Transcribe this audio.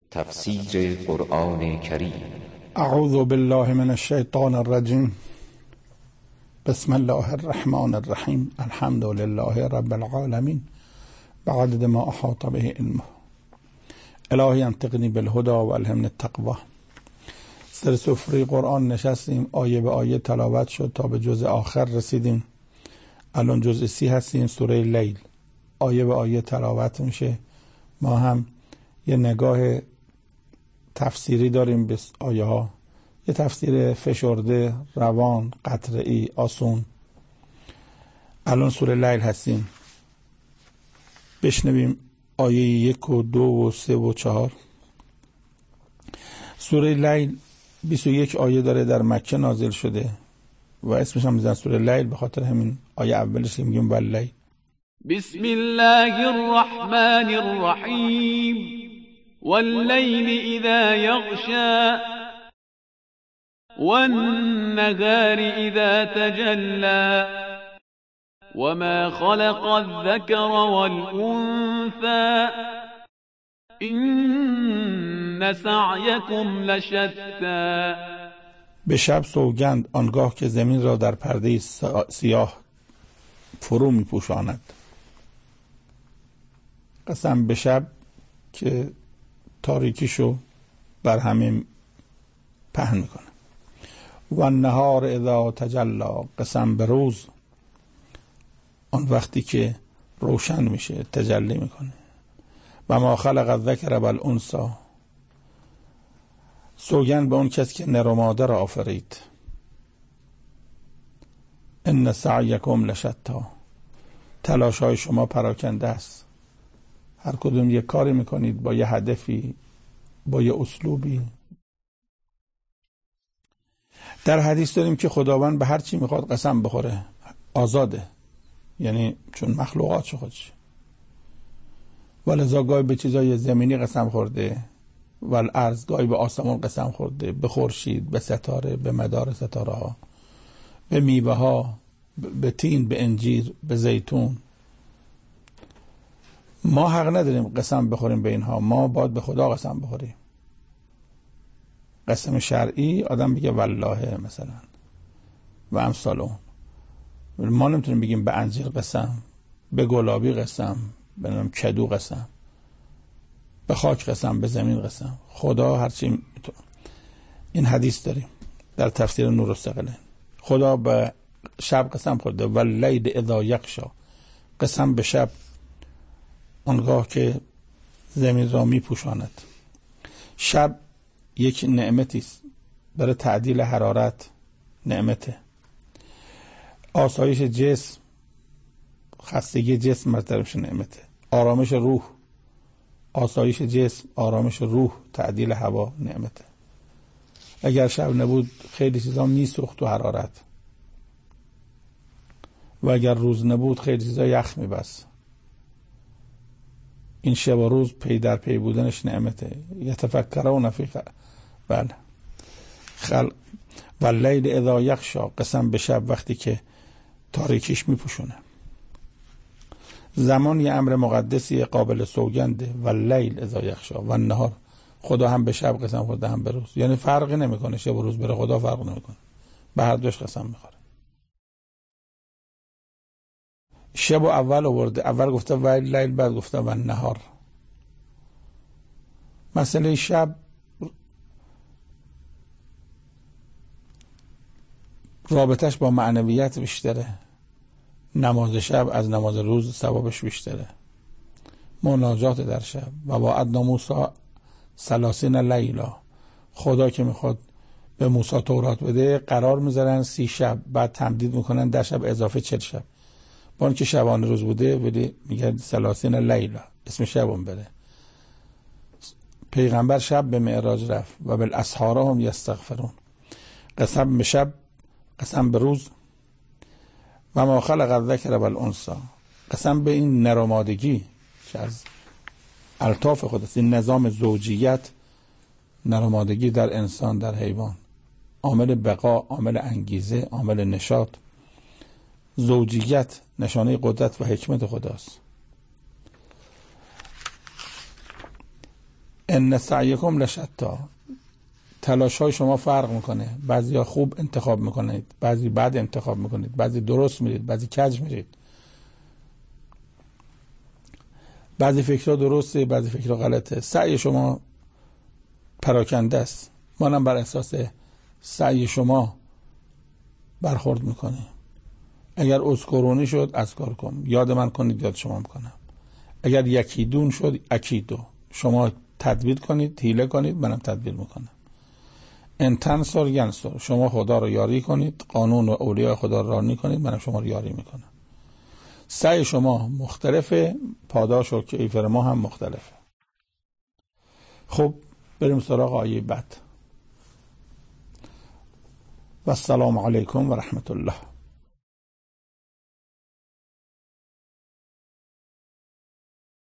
تفسیر قرآن کریم. اعوذ بالله من الشیطان الرجیم. بسم الله الرحمن الرحیم. الحمد لله رب العالمین بعدد ما احاط به علمه. الهی انطقنی بالهدى و الهمنی التقوی. سر سفره قرآن نشستیم، آیه به آیه تلاوت شد تا به جزء آخر رسیدیم. الان جزء 30 هستیم، سوره لیل. آیه به آیه تلاوت میشه. ما هم یه نگاه تفسیری داریم به آیه ها، یه تفسیر فشرده، روان، قطعی، آسون. الان سوره لیل هستیم. بشنویم آیه 1 و 2 و 3 و 4. سوره لیل 21 آیه داره، در مکه نازل شده و اسمش هم میذارن سوره لیل، به خاطر همین آیه اولش میگیم واللیل. بسم الله الرحمن الرحیم. واللیل اذا یغشی والنهار اذا تجلی وما خلق الذکر والانثى این سعیکم لشتی. به شب سوگند آنگاه که زمین را در پرده سیاه فرو می پوشاند. قسم به شب که تاریکیشو بر همین پهن میکنه. و النهار اذا تجلی، قسم به روز آن وقتی که روشن میشه، تجلی میکنه. و ما خلق الذکر والانثی، سوگند به اون کسی که نر و ماده را آفرید. ان سعیکم لشتی، تلاش های شما پراکنده است. هر کدوم یک کاری میکنید با یه هدفی، با یه اسلوبی. در حدیث داریم که خداوند به هر چی میخواد قسم بخوره، آزاده، یعنی چون مخلوقات شو خودش. ولذا گاهی به چیزای زمینی قسم خورده، والارض، گاهی به آسمان قسم خورده، به خورشید، به ستاره، به مدار ستاره ها، به میوه ها، به تین، به انجیر، به زیتون. ما حق نداریم قسم بخوریم به اینها، ما باید به خدا قسم بخوریم. قسم شرعی آدم بگه والله مثلا و امثال اون. ما نمیتونیم بگیم به انجیر قسم، به گلابی قسم، به کدو قسم، به خاک قسم، به زمین قسم. خدا هرچی. این حدیث داریم در تفسیر نور الثقلین. خدا به شب قسم خورده، واللیل اذا یغشی، قسم به شب آنگاه که زمین را می پوشاند. شب یک نعمتی است، برای تعدیل حرارت نعمته. آسایش جسم، خستگی جسم مرتبش نعمته. آرامش روح، آسایش جسم، آرامش روح، تعدیل هوا نعمته. اگر شب نبود خیلی چیزا میسوخت تو حرارت، و اگر روز نبود خیلی چیزا یخ میبست. این شب و روز پی در پی بودنش نعمته. یتفکرون فی بله. واللیل اذا یغشی، قسم به شب وقتی که تاریکیش میپوشونه. زمان یه امر مقدسی قابل سوگنده. واللیل اذا یغشی و النهار، خدا هم به شب قسم خورده هم به روز، یعنی فرقی نمیکنه. شب و روز برای خدا فرق نمیکنه، به هر دوش قسم میخوره. شب و اول آورده، اول گفته واللیل، بعد گفته والنهار. مسئله شب رابطش با معنویت بیشتره. نماز شب از نماز روز ثوابش بیشتره. مناجات در شب. و وعدنا موسی 30 لیلا، خدا که میخواد به موسی تورات بده قرار میذارن 30 شب، بعد تمدید میکنن در شب اضافه 40 شب. با اون که شبانه روز بوده ولی میگه 30 لیلا، اسم شبم بره. پیغمبر شب به معراج رفت و بالاسحار هم یستغفرون. قسم به شب، قسم به روز. و ما خلق الذکر والانثی، قسم به این نرمادگی که از الطاف خداست. این نظام زوجیت، نرمادگی در انسان، در حیوان، عامل بقا، عامل انگیزه، عامل نشاط. زوجیت نشانه قدرت و حکمت خداست. ان سعیکم لشتا، تلاش های شما فرق میکنه. بعضیا خوب انتخاب میکنید، بعضی بد انتخاب میکنید، بعضی درست میرید، بعضی کج میرید، بعضی فکرها درسته، بعضی فکرها غلطه. سعی شما پراکنده است، ما هم بر اساس سعی شما برخورد میکنه. اگر اذکرونی شد اذکار کن، یاد من کنید یاد شما میکنم. اگر یکیدون شد اکیدو، شما تدبیر کنید، حیله کنید، منم تدبیر میکنم. ان تنصر ینصر، شما خدا رو یاری کنید، قانون و اولیاء خدا رو رانی کنید، منم شما رو یاری میکنم. سعی شما مختلفه، پاداش و کیف ما هم مختلفه. خب بریم سراغ آیه بعد. و السلام علیکم و رحمت الله.